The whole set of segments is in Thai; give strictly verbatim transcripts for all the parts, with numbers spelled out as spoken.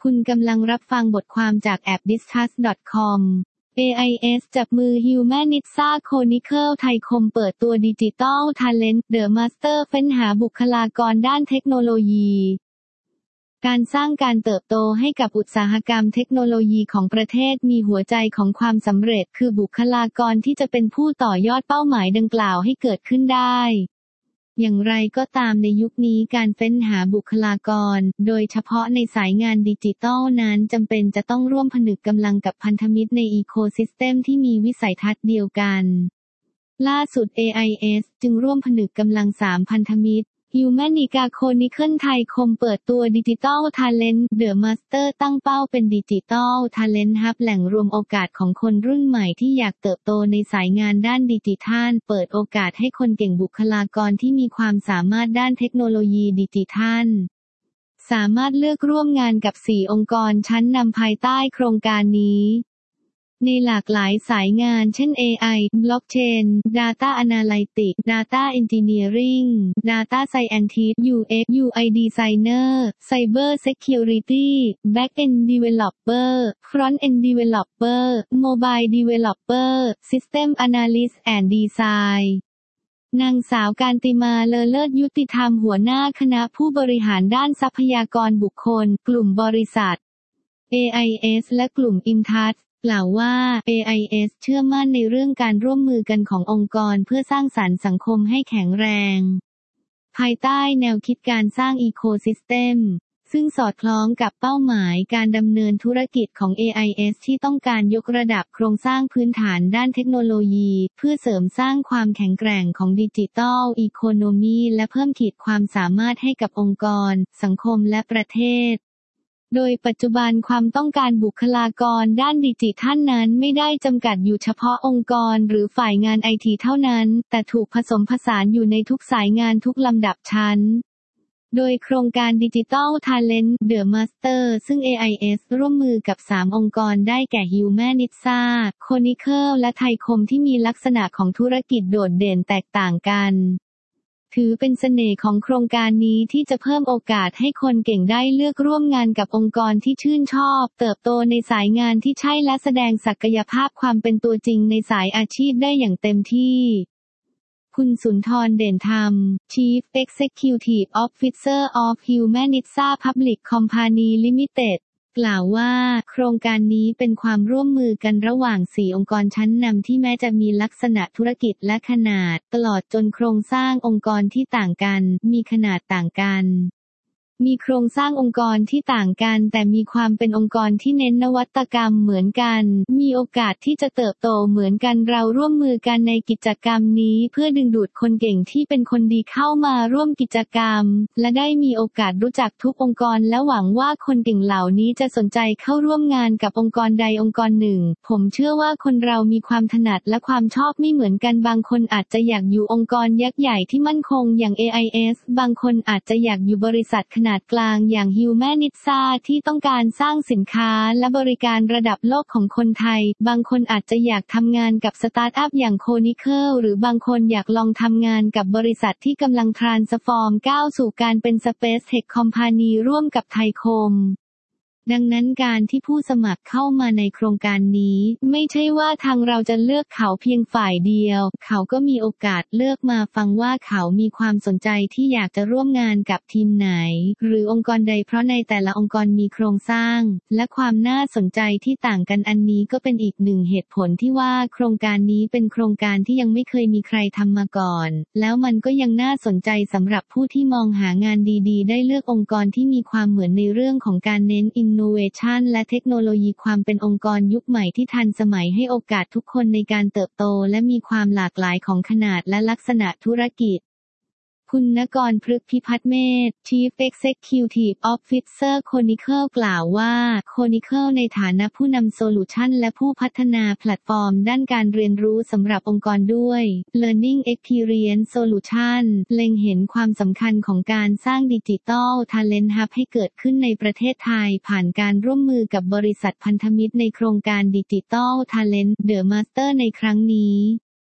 คุณกำลังรับฟังบทความจากแอป ดิสคัส ดอท คอม เอ ไอ เอส จับมือ Humanitsa Chronicle ไทยคมเปิดตัว Digital Talent The Master เฟ้นหาบุคลากรด้านเทคโนโลยีการสร้างการเติบโตให้กับอุตสาหกรรมเทคโนโลยีของประเทศมีหัวใจของความสำเร็จคือบุคลากรที่จะเป็นผู้ต่อยอดเป้าหมายดังกล่าวให้เกิดขึ้นได้อย่างไรก็ตามในยุคนี้การเฟ้นหาบุคลากรโดยเฉพาะในสายงานดิจิทัลนั้นจำเป็นจะต้องร่วมผนึกกำลังกับพันธมิตรในอีโคซิสเต็มที่มีวิสัยทัศน์เดียวกันล่าสุด เอ ไอ เอส จึงร่วมผนึกกำลังสามพันธมิตรHumanitsa Chronicle ไทยคมเปิดตัว Digital Talent The Master ตั้งเป้าเป็น Digital Talent Hub แหล่งรวมโอกาสของคนรุ่นใหม่ที่อยากเติบโตในสายงานด้านดิจิทัลเปิดโอกาสให้คนเก่งบุคลากรที่มีความสามารถด้านเทคโนโลยีดิจิทัลสามารถเลือกร่วมงานกับสี่องค์กรชั้นนำภายใต้โครงการนี้ในหลากหลายสายงานเช่น เอ ไอ Blockchain Data Analytics Data Engineering Data Scientist ยู เอ็กซ์ ยู ไอ Designer Cyber Security Back-end Developer Front-end Developer Mobile Developer System Analyst and Design นางสาวการติมาเลอเลิศยุติธรรมหัวหน้าคณะผู้บริหารด้านทรัพยากรบุคคลกลุ่มบริษัท เอ ไอ เอส และกลุ่ม InTouchกล่าวว่า เอ ไอ เอส เชื่อมั่นในเรื่องการร่วมมือกันขององค์กรเพื่อสร้างสรรค์สังคมให้แข็งแรงภายใต้แนวคิดการสร้างอีโคซิสเต็มซึ่งสอดคล้องกับเป้าหมายการดำเนินธุรกิจของ เอ ไอ เอส ที่ต้องการยกระดับโครงสร้างพื้นฐานด้านเทคโนโลยีเพื่อเสริมสร้างความแข็งแกร่งของดิจิทัลอีโคโนมีและเพิ่มขีดความสามารถให้กับองค์กรสังคมและประเทศโดยปัจจุบันความต้องการบุคลากรด้านดิจิทัลนั้นไม่ได้จำกัดอยู่เฉพาะองค์กรหรือฝ่ายงานไอทีเท่านั้นแต่ถูกผสมผสานอยู่ในทุกสายงานทุกลำดับชั้นโดยโครงการ Digital Talent The Master ซึ่ง เอ ไอ เอส ร่วมมือกับสามองค์กรได้แก่ Humanitsa Chronicle และไทยคมที่มีลักษณะของธุรกิจโดดเด่นแตกต่างกันถือเป็นเสน่ห์ของโครงการนี้ที่จะเพิ่มโอกาสให้คนเก่งได้เลือกร่วมงานกับองค์กรที่ชื่นชอบเติบโตในสายงานที่ใช่และแสดงศักยภาพความเป็นตัวจริงในสายอาชีพได้อย่างเต็มที่คุณสุนทรเด่นธรรม Chief Executive Officer of Humanitsa Public Company Limitedกล่าวว่าโครงการนี้เป็นความร่วมมือกันระหว่างสี่องค์กรชั้นนำที่แม้จะมีลักษณะธุรกิจและขนาดตลอดจนโครงสร้างองค์กรที่ต่างกันมีขนาดต่างกันมีโครงสร้างองค์กรที่ต่างกันแต่มีความเป็นองค์กรที่เน้นนวัตกรรมเหมือนกันมีโอกาสที่จะเติบโตเหมือนกันเราร่วมมือกันในกิจกรรมนี้เพื่อดึงดูดคนเก่งที่เป็นคนดีเข้ามาร่วมกิจกรรมและได้มีโอกาสรู้จักทุกองค์กรและหวังว่าคนเก่งเหล่านี้จะสนใจเข้าร่วมงานกับองค์กรใดองค์กรหนึ่งผมเชื่อว่าคนเรามีความถนัดและความชอบไม่เหมือนกันบางคนอาจจะอยากอยู่องค์กรยักษ์ใหญ่ที่มั่นคงอย่าง เอ ไอ เอส บางคนอาจจะอยากอยู่บริษัทขนาดขนาดกลางอย่าง Humanitsa ที่ต้องการสร้างสินค้าและบริการระดับโลกของคนไทยบางคนอาจจะอยากทำงานกับสตาร์ทอัพอย่าง Chronicle หรือบางคนอยากลองทำงานกับบริษัทที่กำลัง transform ก้าวสู่การเป็น Space Tech Company ร่วมกับไทยคมดังนั้นการที่ผู้สมัครเข้ามาในโครงการนี้ไม่ใช่ว่าทางเราจะเลือกเขาเพียงฝ่ายเดียวเขาก็มีโอกาสเลือกมาฟังว่าเขามีความสนใจที่อยากจะร่วมงานกับทีมไหนหรือองค์กรใดเพราะในแต่ละองค์กรมีโครงสร้างและความน่าสนใจที่ต่างกันอันนี้ก็เป็นอีกหนึ่งเหตุผลที่ว่าโครงการนี้เป็นโครงการที่ยังไม่เคยมีใครทำมาก่อนแล้วมันก็ยังน่าสนใจสำหรับผู้ที่มองหางานดีๆได้เลือกองค์กรที่มีความเหมือนในเรื่องของการเน้นInnovation และเทคโนโลยีความเป็นองค์กรยุคใหม่ที่ทันสมัยให้โอกาสทุกคนในการเติบโตและมีความหลากหลายของขนาดและลักษณะธุรกิจคุณณกร พฤกษ์พิพัฒน์เมธ Chief Executive Officer Chronicle กล่าวว่า Chronicle ในฐานะผู้นำโซลูชันและผู้พัฒนาแพลตฟอร์มด้านการเรียนรู้สำหรับองค์กรด้วย Learning Experience Solution เล็งเห็นความสำคัญของการสร้าง Digital Talent Hub ให้เกิดขึ้นในประเทศไทยผ่านการร่วมมือกับบริษัทพันธมิตรในโครงการ Digital Talent The Master ในครั้งนี้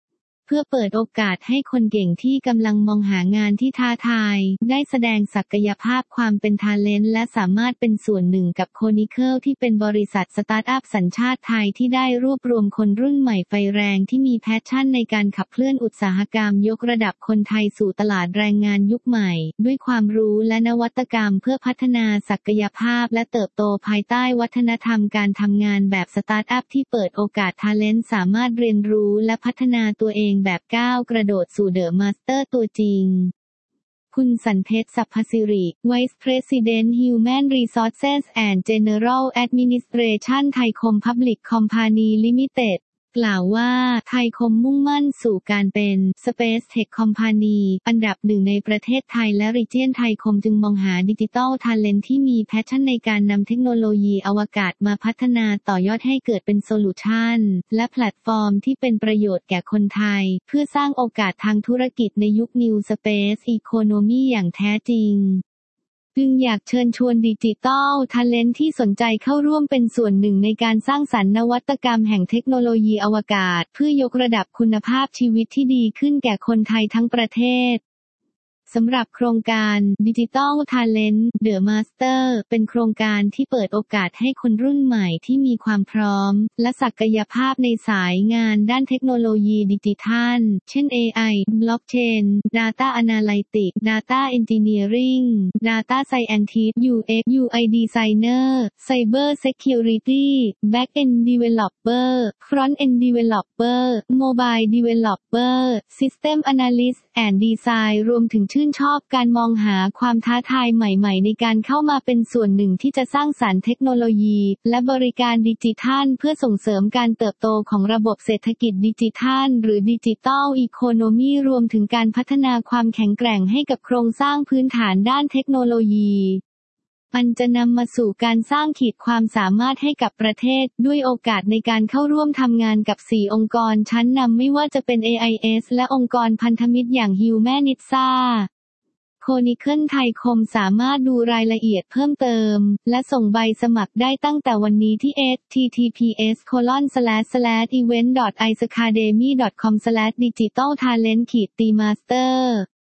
เพื่อเปิดโอกาสให้คนเก่งที่กำลังมองหางานที่ท้าทายได้แสดงศักยภาพความเป็นทาเลนต์และสามารถเป็นส่วนหนึ่งกับโคนิเคิลที่เป็นบริษัทสตาร์ทอัพสัญชาติไทยที่ได้รวบรวมคนรุ่นใหม่ไฟแรงที่มีแพชชั่นในการขับเคลื่อนอุตสาหกรรมยกระดับคนไทยสู่ตลาดแรงงานยุคใหม่ด้วยความรู้และนวัตกรรมเพื่อพัฒนาศักยภาพและเติบโตภายใต้วัฒนธรรมการทำงานแบบสตาร์ทอัพที่เปิดโอกาสทาเลนต์สามารถเรียนรู้และพัฒนาตัวเองแบบก้าวกระโดดสู่เดอะมาสเตอร์ตัวจริงคุณสันเพชร สัพพสิริ Vice President Human Resources and General Administration ไทยคม Public Company Limited กล่าวว่าไทยคมมุ่งมั่นสู่การเป็น Space Tech Company อันดับหนึ่งในประเทศไทยและรีเจียนไทยคมจึงมองหาดิจิทัลทาเลนต์ที่มีแพชชั่นในการนำเทคโนโลยีอวกาศมาพัฒนาต่อยอดให้เกิดเป็นโซลูชันและแพลตฟอร์มที่เป็นประโยชน์แก่คนไทยเพื่อสร้างโอกาสทางธุรกิจในยุค New Space Economy อย่างแท้จริงจึงอยากเชิญชวนดิจิทัลทาเลนต์ที่สนใจเข้าร่วมเป็นส่วนหนึ่งในการสร้างสรรค์นวัตกรรมแห่งเทคโนโลยีอวกาศเพื่อยกระดับคุณภาพชีวิตที่ดีขึ้นแก่คนไทยทั้งประเทศสำหรับโครงการ Digital Talent The Master เป็นโครงการที่เปิดโอกาสให้คนรุ่นใหม่ที่มีความพร้อมและศักยภาพในสายงานด้านเทคโนโลยีดิจิทัลเช่น เอ ไอ Blockchain Data Analytics Data Engineering Data Scientist ยู เอ็กซ์ ยู ไอ Designer Cyber Security Back-end Developer Front-end Developer Mobile Developer System Analyst and Design รวมถึงชื่นชอบการมองหาความท้าทายใหม่ๆในการเข้ามาเป็นส่วนหนึ่งที่จะสร้างสรรค์เทคโนโลยีและบริการดิจิทัลเพื่อส่งเสริมการเติบโตของระบบเศรษฐกิจดิจิทัลหรือดิจิทัลอีโคโนมีรวมถึงการพัฒนาความแข็งแกร่งให้กับโครงสร้างพื้นฐานด้านเทคโนโลยีมันจะนำมาสู่การสร้างขีดความสามารถให้กับประเทศด้วยโอกาสในการเข้าร่วมทำงานกับสี่องค์กรชั้นนำไม่ว่าจะเป็น เอ ไอ เอส และองค์กรพันธมิตรอย่าง Humanitsa โคนิเคิลไทยคมสามารถดูรายละเอียดเพิ่มเติมและส่งใบสมัครได้ตั้งแต่วันนี้ที่ เอช ที ที พี เอส โคลอน สแลช สแลช อีเวนต์ ดอท ไอ ซี เอ เอ เดมี่ ดอท คอม สแลช ดิจิทัลทาเลนต์ มาสเตอร์